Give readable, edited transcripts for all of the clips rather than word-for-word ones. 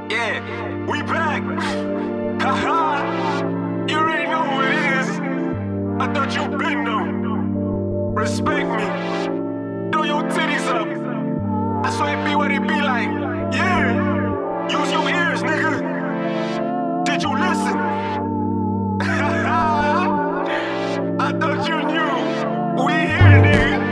Yeah, we back. Haha, you already know who it is. I thought you been know. Respect me. Throw your titties up. I swear it be what it be like. Yeah, use your ears, nigga. Did you listen? I thought you knew. We here, nigga.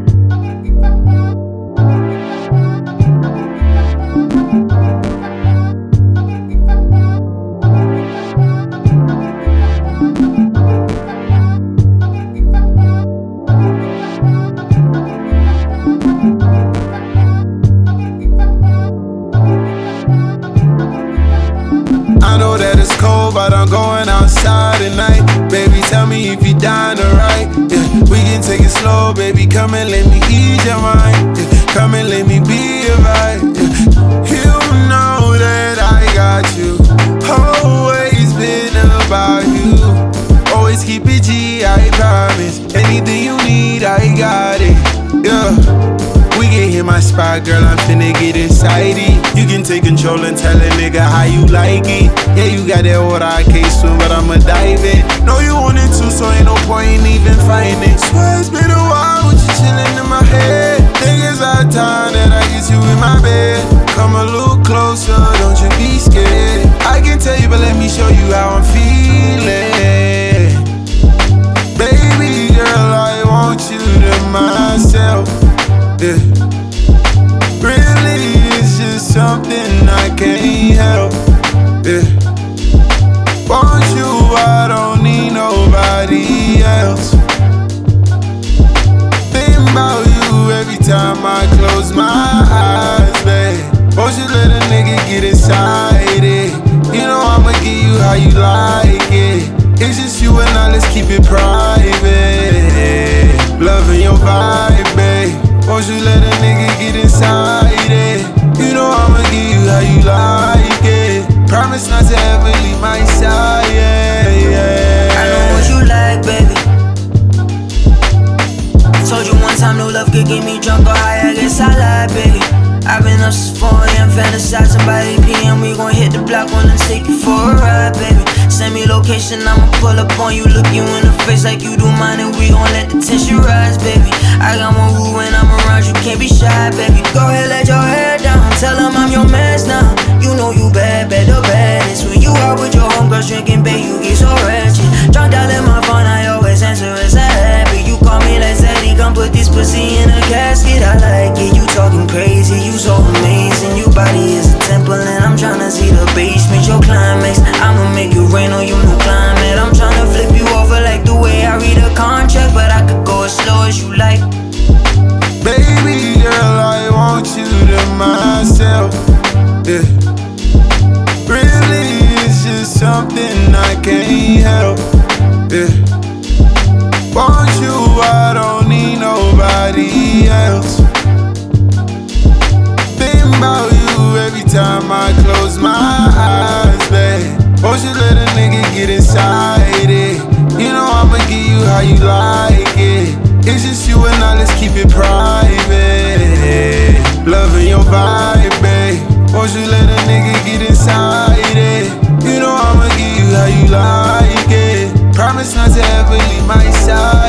I know that it's cold, but I'm going outside tonight. Baby, tell me if you down to ride. Yeah, we can take it slow, baby. Come and let me ease your mind. Yeah, come and let me be your vibe. Yeah. You know that I got you. Always been about you. Always keep it G, I promise. Anything you need, I got it. Yeah. We can hit my spot, girl, I'm finna get excited. You can take control and tell a nigga how you like it. Yeah, you got that water, I can't swim, but I'ma dive in. Know you wanted to, so ain't no point in even fighting it. Swear it's been a while with you chillin' in my head. Think it's our time that I get you in my bed. Come a little closer, don't you be scared. I can tell you, but let me show you how I'm feeling. Baby girl, I want you to myself. Yeah. Really, it's just something I can't help. Yeah. Want you, I don't need nobody else. Think about you every time I close my eyes, babe. Won't you let a nigga get excited? You know I'ma give you how you like it. It's just you and I, let's keep it private. Loving your vibe, babe. Won't you let a nigga get inside it? You know I'ma give you how you like it. Promise not to ever leave my side, yeah, yeah. I know what you like, baby. I told you one time no love could get me drunk or high, I guess I lied, baby. I've been up since 4 AM fantasizing by 8 PM. We gon' hit the block, wanna take you for a ride, baby. Send me location, I'ma pull up on you. Look you in the face like you do mine, and we gon' let the tension rise, baby. I got one rule when I'm around, you can't be shy, baby. Go ahead, let your hair down, tell them I'm your man now. You know you bad, the baddest. When you out with your homegirls drinking, babe, you get so ratchet. Drunk down in my phone, I always answer as a habit. You call me like Zaddy, come put this pussy in a casket. I like it, you talking crazy, you so amazing. Your body is a temple and I'm tryna see the basement. Your climax, I'ma make you rain on you, no climate. I'm tryna flip you over like the way I read a contract, but I could go as slow as you like. Baby girl, I want you to myself. Yeah. Really, it's just something I can't help. Yeah. Want you, I don't need nobody else. Think about you every time I close my eyes, babe. Won't you let a nigga get inside it? You know I'ma give you how you like it. It's just you and I, let's keep it private. Loving your vibe, babe. Won't you let a nigga get inside it? You know I'ma give you how you like it. Promise not to ever leave my side.